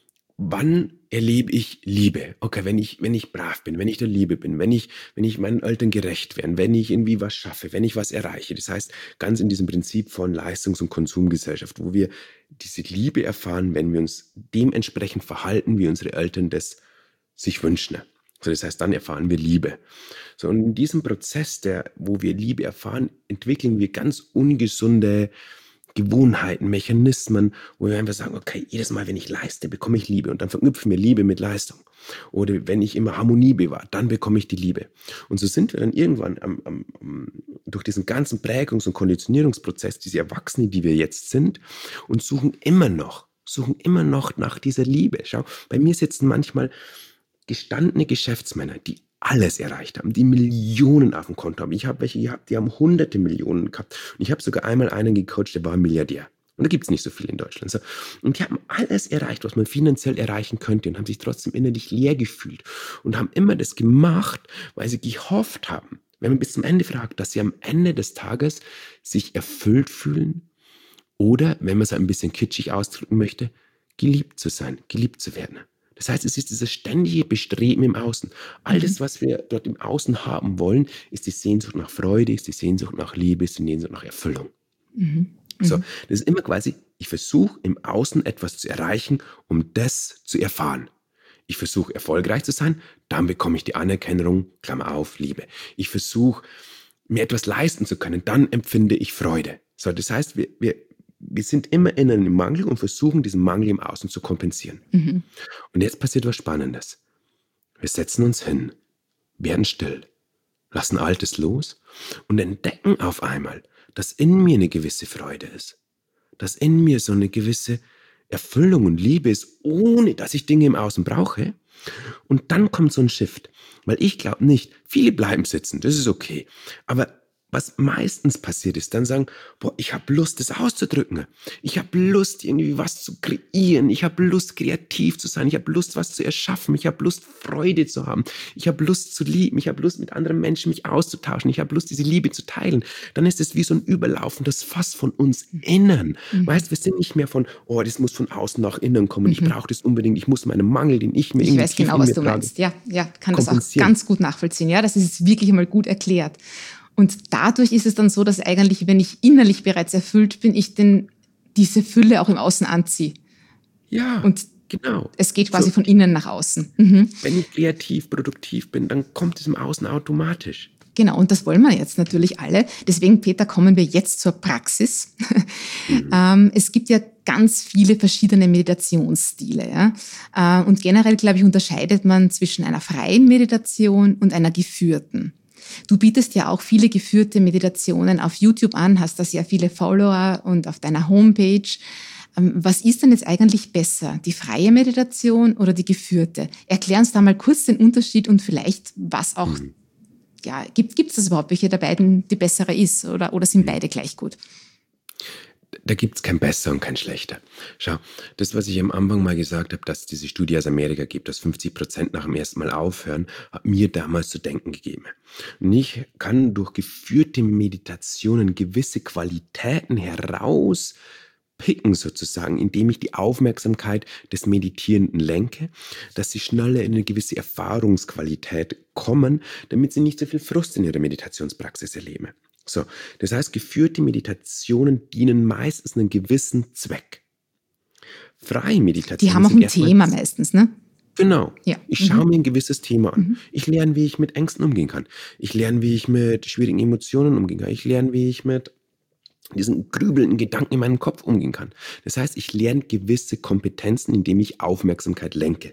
wann erlebe ich Liebe? Okay, wenn ich, wenn ich brav bin, wenn ich der Liebe bin, wenn ich, wenn ich meinen Eltern gerecht werde, wenn ich irgendwie was schaffe, wenn ich was erreiche. Das heißt, ganz in diesem Prinzip von Leistungs- und Konsumgesellschaft, wo wir diese Liebe erfahren, wenn wir uns dementsprechend verhalten, wie unsere Eltern das sich wünschen. So, das heißt, dann erfahren wir Liebe. So, und in diesem Prozess, der, wo wir Liebe erfahren, entwickeln wir ganz ungesunde Gewohnheiten, Mechanismen, wo wir einfach sagen, okay, jedes Mal, wenn ich leiste, bekomme ich Liebe und dann verknüpfen wir Liebe mit Leistung. Oder wenn ich immer Harmonie bewahre, dann bekomme ich die Liebe. Und so sind wir dann irgendwann am, am, am, durch diesen ganzen Prägungs- und Konditionierungsprozess, diese Erwachsenen, die wir jetzt sind, und suchen immer noch, suchen immer noch nach dieser Liebe. Schau, bei mir sitzen manchmal gestandene Geschäftsmänner, die alles erreicht haben, die Millionen auf dem Konto haben. Ich habe welche gehabt, die haben hunderte Millionen gehabt. Und ich habe sogar einmal einen gecoacht, der war Milliardär. Und da gibt es nicht so viel in Deutschland. So. Und die haben alles erreicht, was man finanziell erreichen könnte und haben sich trotzdem innerlich leer gefühlt und haben immer das gemacht, weil sie gehofft haben, wenn man bis zum Ende fragt, dass sie am Ende des Tages sich erfüllt fühlen oder, wenn man es ein bisschen kitschig ausdrücken möchte, geliebt zu sein, geliebt zu werden. Das heißt, es ist dieses ständige Bestreben im Außen. All das, was wir dort im Außen haben wollen, ist die Sehnsucht nach Freude, ist die Sehnsucht nach Liebe, ist die Sehnsucht nach Erfüllung. Mhm. Mhm. So, das ist immer quasi, ich versuche im Außen etwas zu erreichen, um das zu erfahren. Ich versuche erfolgreich zu sein, dann bekomme ich die Anerkennung, Klammer auf, Liebe. Ich versuche mir etwas leisten zu können, dann empfinde ich Freude. So, das heißt, wir, wir Wir sind immer in einem Mangel und versuchen, diesen Mangel im Außen zu kompensieren. Mhm. Und jetzt passiert was Spannendes. Wir setzen uns hin, werden still, lassen Altes los und entdecken auf einmal, dass in mir eine gewisse Freude ist. Dass in mir so eine gewisse Erfüllung und Liebe ist, ohne dass ich Dinge im Außen brauche. Und dann kommt so ein Shift. Weil ich glaube nicht, viele bleiben sitzen, das ist okay. Aber was meistens passiert ist, dann sagen, boah, ich habe Lust, das auszudrücken. Ich habe Lust, irgendwie was zu kreieren. Ich habe Lust, kreativ zu sein. Ich habe Lust, was zu erschaffen. Ich habe Lust, Freude zu haben. Ich habe Lust zu lieben. Ich habe Lust, mit anderen Menschen mich auszutauschen. Ich habe Lust, diese Liebe zu teilen. Dann ist es wie so ein überlaufendes Fass von uns innen. Mhm. Weißt, wir sind nicht mehr von, oh, das muss von außen nach innen kommen. Mhm. Ich brauche das unbedingt. Ich muss meinen Mangel, den ich mir ich irgendwie weiß genau, was du trage, meinst. Ja, ja, kann das auch ganz gut nachvollziehen. Ja, das ist wirklich einmal gut erklärt. Und dadurch ist es dann so, dass eigentlich, wenn ich innerlich bereits erfüllt bin, ich denn diese Fülle auch im Außen anziehe. Ja, und genau. Es geht quasi so von innen nach außen. Mhm. Wenn ich kreativ, produktiv bin, dann kommt es im Außen automatisch. Genau, und das wollen wir jetzt natürlich alle. Deswegen, Peter, kommen wir jetzt zur Praxis. Mhm. ähm, es gibt ja ganz viele verschiedene Meditationsstile. Ja? Äh, und generell, glaube ich, unterscheidet man zwischen einer freien Meditation und einer geführten. Du bietest ja auch viele geführte Meditationen auf YouTube an, hast da sehr viele Follower und auf deiner Homepage. Was ist denn jetzt eigentlich besser, die freie Meditation oder die geführte? Erklär uns da mal kurz den Unterschied und vielleicht was auch, mhm. ja, gibt es das überhaupt, welche der beiden die bessere ist oder, oder sind beide gleich gut? Da gibt es kein besser und kein schlechter. Schau, das, was ich am Anfang mal gesagt habe, dass es diese Studie aus Amerika gibt, dass fünfzig Prozent nach dem ersten Mal aufhören, hat mir damals zu denken gegeben. Und ich kann durch geführte Meditationen gewisse Qualitäten herauspicken sozusagen, indem ich die Aufmerksamkeit des Meditierenden lenke, dass sie schneller in eine gewisse Erfahrungsqualität kommen, damit sie nicht so viel Frust in ihrer Meditationspraxis erleben. So, das heißt, geführte Meditationen dienen meistens einem gewissen Zweck. Freie Meditationen Die haben auch ein Thema meistens, ne? Genau. Ja. Ich Mhm. schaue mir ein gewisses Thema an. Mhm. Ich lerne, wie ich mit Ängsten umgehen kann. Ich lerne, wie ich mit schwierigen Emotionen umgehen kann. Ich lerne, wie ich mit diesen grübelnden Gedanken in meinem Kopf umgehen kann. Das heißt, ich lerne gewisse Kompetenzen, indem ich Aufmerksamkeit lenke.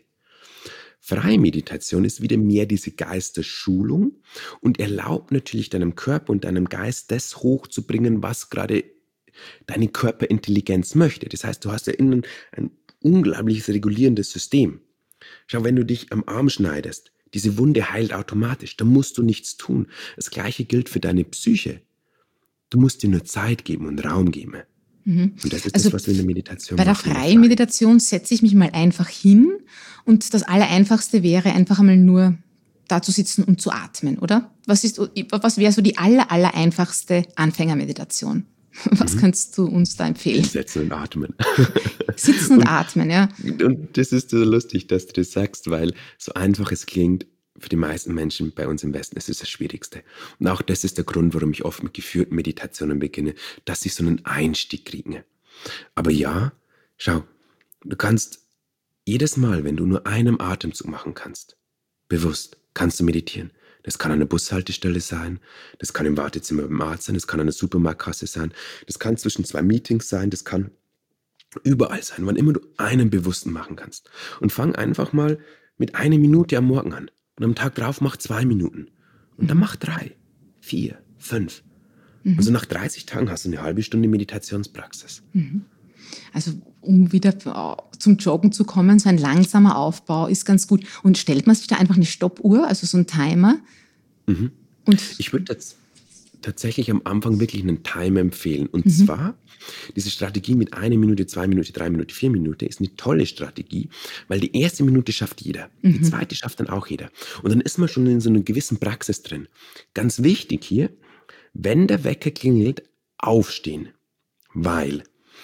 Freie Meditation ist wieder mehr diese Geistesschulung und erlaubt natürlich deinem Körper und deinem Geist das hochzubringen, was gerade deine Körperintelligenz möchte. Das heißt, du hast ja innen ein unglaubliches regulierendes System. Schau, wenn du dich am Arm schneidest, diese Wunde heilt automatisch, da musst du nichts tun. Das Gleiche gilt für deine Psyche. Du musst dir nur Zeit geben und Raum geben. Mhm. Und das ist Also das, was wir in der Meditation bei der machen. freien Meditation setze ich mich mal einfach hin und das Allereinfachste wäre einfach einmal nur da zu sitzen und zu atmen, oder? Was ist, was wäre so die aller, aller einfachste Anfängermeditation? Was mhm. kannst du uns da empfehlen? Sitzen und atmen. Sitzen und, und atmen, ja. Und das ist so lustig, dass du das sagst, weil so einfach es klingt, für die meisten Menschen bei uns im Westen ist es das Schwierigste. Und auch das ist der Grund, warum ich oft mit geführten Meditationen beginne, dass sie so einen Einstieg kriegen. Aber ja, schau, du kannst jedes Mal, wenn du nur einen Atemzug machen kannst, bewusst, kannst du meditieren. Das kann an einer Bushaltestelle sein, das kann im Wartezimmer beim Arzt sein, das kann an einer Supermarktkasse sein, das kann zwischen zwei Meetings sein, das kann überall sein, wann immer du einen bewussten machen kannst. Und fang einfach mal mit einer Minute am Morgen an. Und am Tag drauf mach zwei Minuten. Und dann mach drei, vier, fünf. Mhm. Also nach dreißig Tagen hast du eine halbe Stunde Meditationspraxis. Mhm. Also um wieder zum Joggen zu kommen, so ein langsamer Aufbau ist ganz gut. Und stellt man sich da einfach eine Stoppuhr, also so einen Timer? Mhm. Und ich würde jetzt tatsächlich am Anfang wirklich einen Timer empfehlen. Und Mhm. zwar, diese Strategie mit einer Minute, zwei Minuten, drei Minuten, vier Minuten ist eine tolle Strategie, weil die erste Minute schafft jeder. Die Mhm. zweite schafft dann auch jeder. Und dann ist man schon in so einer gewissen Praxis drin. Ganz wichtig hier, wenn der Wecker klingelt, aufstehen. Weil,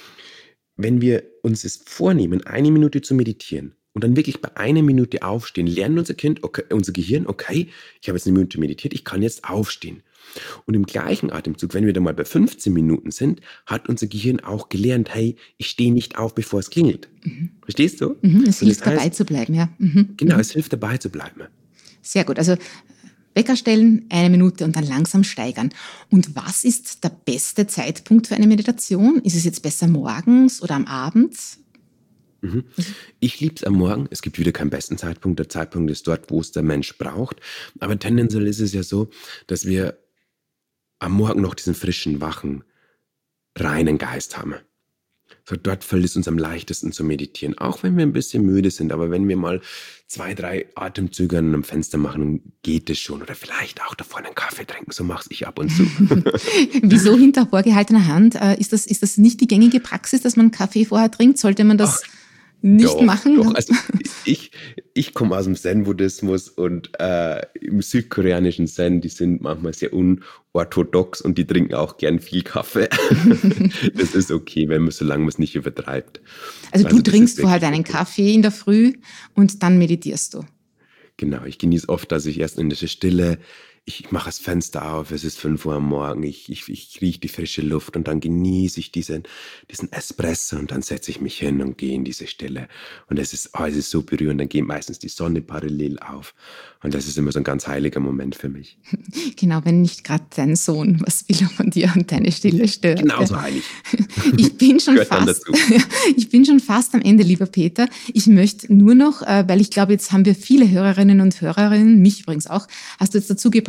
wenn wir uns es vornehmen, eine Minute zu meditieren und dann wirklich bei einer Minute aufstehen, lernt unser Kind, okay, unser Gehirn, okay, ich habe jetzt eine Minute meditiert, ich kann jetzt aufstehen. Und im gleichen Atemzug, wenn wir dann mal bei fünfzehn Minuten sind, hat unser Gehirn auch gelernt, hey, ich stehe nicht auf, bevor es klingelt. Mhm. Verstehst du? Mhm, es so, hilft das heißt, dabei zu bleiben, ja. Mhm. Genau, Mhm. es hilft dabei zu bleiben. Sehr gut. Also Wecker stellen, eine Minute und dann langsam steigern. Und was ist der beste Zeitpunkt für eine Meditation? Ist es jetzt besser morgens oder am Abend? Mhm. Ich liebe es am Morgen. Es gibt wieder keinen besten Zeitpunkt. Der Zeitpunkt ist dort, wo es der Mensch braucht. Aber tendenziell ist es ja so, dass wir am Morgen noch diesen frischen, wachen, reinen Geist haben. So, dort fällt es uns am leichtesten zu meditieren, auch wenn wir ein bisschen müde sind. Aber wenn wir mal zwei, drei Atemzüge an einem Fenster machen, geht es schon. Oder vielleicht auch davor einen Kaffee trinken, so mache ich ab und zu. Wieso hinter vorgehaltener Hand? Ist das, ist das nicht die gängige Praxis, dass man Kaffee vorher trinkt? Sollte man das... Ach. Nicht doch, machen? Doch. Also ich, ich komme aus dem Zen-Buddhismus und äh, im südkoreanischen Zen, die sind manchmal sehr unorthodox und die trinken auch gern viel Kaffee. Das ist okay, wenn man, solange man es nicht übertreibt. Also, also du trinkst vorher deinen Kaffee in der Früh und dann meditierst du? Genau, ich genieße oft, dass ich erst in der Stille, ich mache das Fenster auf, es ist fünf Uhr am Morgen, ich, ich, ich rieche die frische Luft und dann genieße ich diesen, diesen Espresso und dann setze ich mich hin und gehe in diese Stille. Und es ist, oh, es ist so berührend, dann geht meistens die Sonne parallel auf. Und das ist immer so ein ganz heiliger Moment für mich. Genau, wenn nicht gerade dein Sohn was will er von dir und deine Stille stört. Genauso heilig. Ich bin schon fast, ich bin schon fast am Ende, lieber Peter. Ich möchte nur noch, weil ich glaube, jetzt haben wir viele Hörerinnen und Hörerinnen, mich übrigens auch, hast du jetzt dazu gebracht,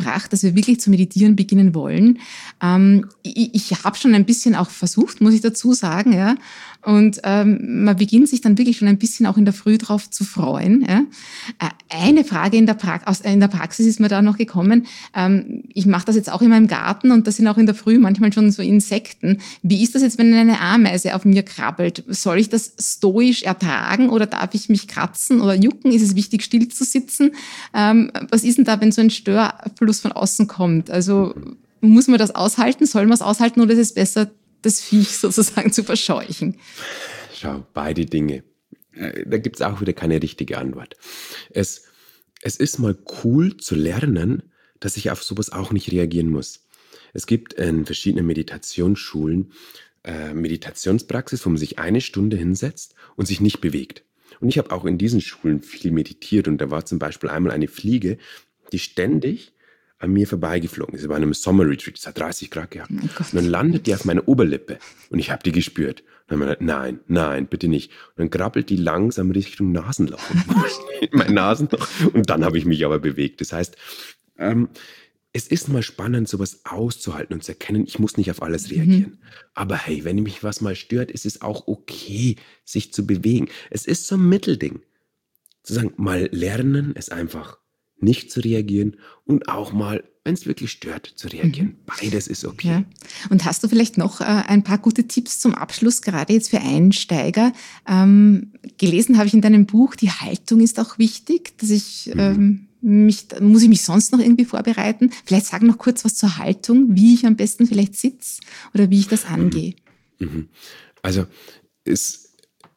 gebracht, dass wir wirklich zu meditieren beginnen wollen. Ähm, ich ich habe schon ein bisschen auch versucht, muss ich dazu sagen, ja. Und ähm, man beginnt sich dann wirklich schon ein bisschen auch in der Früh drauf zu freuen. Ja. Eine Frage in der, pra- aus, in der Praxis ist mir da noch gekommen. Ähm, ich mache das jetzt auch in meinem Garten und da sind auch in der Früh manchmal schon so Insekten. Wie ist das jetzt, wenn eine Ameise auf mir krabbelt? Soll ich das stoisch ertragen oder darf ich mich kratzen oder jucken? Ist es wichtig, still zu sitzen? Ähm, was ist denn da, wenn so ein Störfluss von außen kommt? Also muss man das aushalten? Soll man es aushalten oder ist es besser, das Viech sozusagen zu verscheuchen? Schau, beide Dinge. Da gibt es auch wieder keine richtige Antwort. Es, es ist mal cool zu lernen, dass ich auf sowas auch nicht reagieren muss. Es gibt in verschiedenen Meditationsschulen äh, Meditationspraxis, wo man sich eine Stunde hinsetzt und sich nicht bewegt. Und ich habe auch in diesen Schulen viel meditiert und da war zum Beispiel einmal eine Fliege, die ständig an mir vorbeigeflogen ist. Es war in einem Sommerretreat, es hat dreißig Grad gehabt. Oh und dann landet die auf meiner Oberlippe und ich habe die gespürt. Und dann habe ich gedacht, nein, nein, bitte nicht. Und dann krabbelt die langsam Richtung Nasenloch. mein Nasenloch. Und dann habe ich mich aber bewegt. Das heißt, ähm, es ist mal spannend, sowas auszuhalten und zu erkennen, ich muss nicht auf alles reagieren. Mhm. Aber hey, wenn mich was mal stört, ist es auch okay, sich zu bewegen. Es ist so ein Mittelding. Zu sagen, mal lernen, es einfach nicht zu reagieren und auch mal, wenn es wirklich stört, zu reagieren. Mhm. Beides ist okay. Ja. Und hast du vielleicht noch äh, ein paar gute Tipps zum Abschluss, gerade jetzt für Einsteiger? Ähm, gelesen habe ich in deinem Buch, die Haltung ist auch wichtig, dass ich mhm. ähm, mich, muss ich mich sonst noch irgendwie vorbereiten? Vielleicht sag noch kurz was zur Haltung, wie ich am besten vielleicht sitze oder wie ich das angehe. Mhm. Also es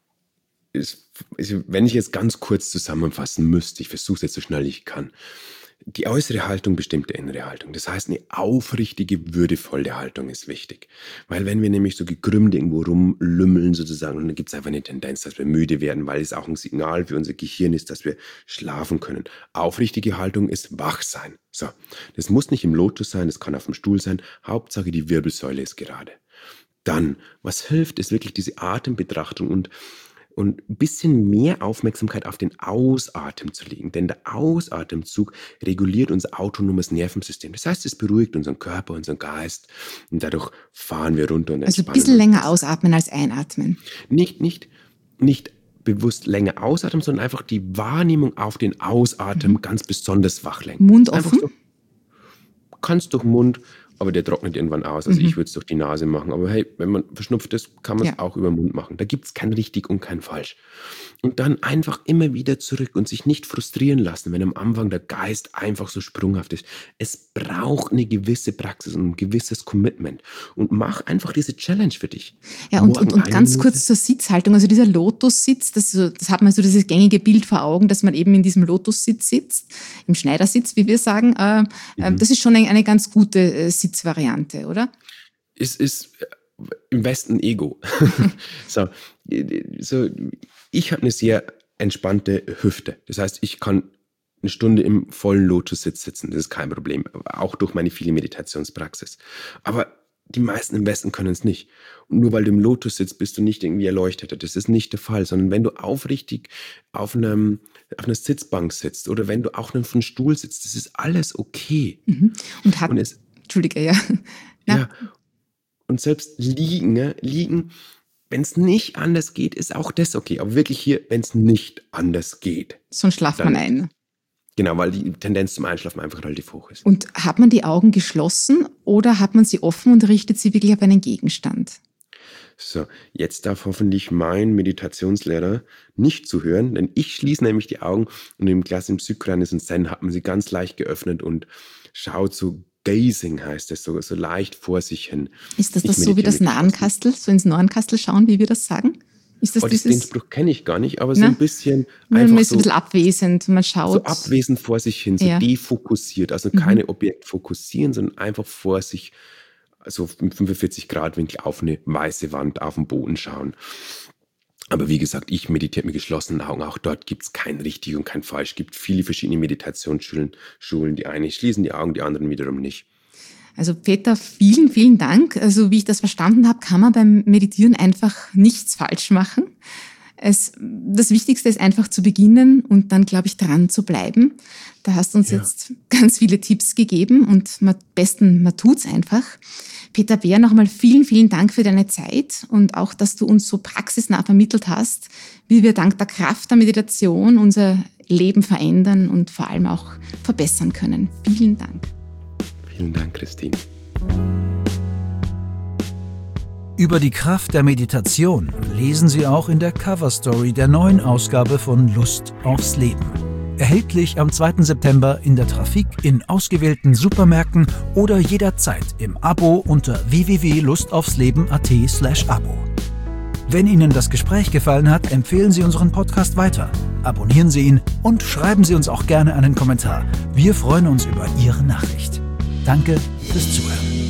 ist, wenn ich jetzt ganz kurz zusammenfassen müsste, ich versuche es jetzt so schnell ich kann. Die äußere Haltung bestimmt die innere Haltung. Das heißt, eine aufrichtige, würdevolle Haltung ist wichtig. Weil wenn wir nämlich so gekrümmt irgendwo rumlümmeln sozusagen, und dann gibt es einfach eine Tendenz, dass wir müde werden, weil es auch ein Signal für unser Gehirn ist, dass wir schlafen können. Aufrichtige Haltung ist wach sein. So, das muss nicht im Lotus sein, das kann auf dem Stuhl sein. Hauptsache die Wirbelsäule ist gerade. Dann, was hilft, ist wirklich diese Atembetrachtung und Und ein bisschen mehr Aufmerksamkeit auf den Ausatmen zu legen. Denn der Ausatemzug reguliert unser autonomes Nervensystem. Das heißt, es beruhigt unseren Körper, unseren Geist. Und dadurch fahren wir runter und entspannen. Also ein bisschen länger ausatmen als einatmen. Nicht, nicht, nicht bewusst länger ausatmen, sondern einfach die Wahrnehmung auf den Ausatmen mhm. ganz besonders wach lenken. Mund offen? So, kannst durch den Mund, aber der trocknet irgendwann aus. Also mhm. ich würde es durch die Nase machen. Aber hey, wenn man verschnupft ist, kann man es ja. auch über den Mund machen. Da gibt es kein richtig und kein falsch. Und dann einfach immer wieder zurück und sich nicht frustrieren lassen, wenn am Anfang der Geist einfach so sprunghaft ist. Es braucht eine gewisse Praxis und ein gewisses Commitment. Und mach einfach diese Challenge für dich. Ja, und, und, und ganz Minute. kurz zur Sitzhaltung. Also dieser Lotussitz, das, das hat man so dieses gängige Bild vor Augen, dass man eben in diesem Lotussitz sitzt, im Schneidersitz, wie wir sagen. Äh, mhm. Das ist schon eine, eine ganz gute äh, Sitzvariante, oder? Es ist im Westen Ego. so, so, ich habe eine sehr entspannte Hüfte. Das heißt, ich kann eine Stunde im vollen Lotussitz sitzen. Das ist kein Problem. Auch durch meine viele Meditationspraxis. Aber die meisten im Westen können es nicht. Und nur weil du im Lotus sitzt, bist du nicht irgendwie Erleuchteter. Das ist nicht der Fall. Sondern wenn du aufrichtig auf, einem, auf einer Sitzbank sitzt oder wenn du auch auf einem Stuhl sitzt, das ist alles okay. Mhm. Und hat... Und es, Entschuldige, ja. Ja, und selbst liegen, ne? liegen, wenn es nicht anders geht, ist auch das okay. Aber wirklich hier, wenn es nicht anders geht. Sonst schlaft man ein. Genau, weil die Tendenz zum Einschlafen einfach relativ hoch ist. Und hat man die Augen geschlossen oder hat man sie offen und richtet sie wirklich auf einen Gegenstand? So, jetzt darf hoffentlich mein Meditationslehrer nicht zuhören, denn ich schließe nämlich die Augen und im klassischen Psychoanalyse und Zen hat man sie ganz leicht geöffnet und schaut so Gazing heißt es, so, so leicht vor sich hin. Ist das das so wie das Narrenkastel, so ins Narrenkastel schauen, wie wir das sagen? Ist das oh, das dieses? Den Spruch kenne ich gar nicht, aber so ein bisschen man einfach ist so ein bisschen abwesend, man schaut. So abwesend vor sich hin, so ja. defokussiert, also mhm. keine Objekt fokussieren, sondern einfach vor sich, also im fünfundvierzig Grad Winkel auf eine weiße Wand, auf den Boden schauen. Aber wie gesagt, ich meditiere mit geschlossenen Augen. Auch dort gibt es kein richtig und kein falsch. Es gibt viele verschiedene Meditationsschulen. Schulen. Die einen schließen die Augen, die anderen wiederum nicht. Also Peter, vielen, vielen Dank. Also wie ich das verstanden habe, kann man beim Meditieren einfach nichts falsch machen. Es, das Wichtigste ist einfach zu beginnen und dann, glaube ich, dran zu bleiben. Da hast du uns ja. jetzt ganz viele Tipps gegeben und am besten, man tut's einfach. Peter Beer, nochmal vielen, vielen Dank für deine Zeit und auch, dass du uns so praxisnah vermittelt hast, wie wir dank der Kraft der Meditation unser Leben verändern und vor allem auch verbessern können. Vielen Dank. Vielen Dank, Christine. Über die Kraft der Meditation lesen Sie auch in der Coverstory der neuen Ausgabe von Lust aufs Leben. Erhältlich am zweiten September in der Trafik, in ausgewählten Supermärkten oder jederzeit im Abo unter w w w punkt lustaufsleben punkt a t slash abo. Wenn Ihnen das Gespräch gefallen hat, empfehlen Sie unseren Podcast weiter, abonnieren Sie ihn und schreiben Sie uns auch gerne einen Kommentar. Wir freuen uns über Ihre Nachricht. Danke fürs Zuhören.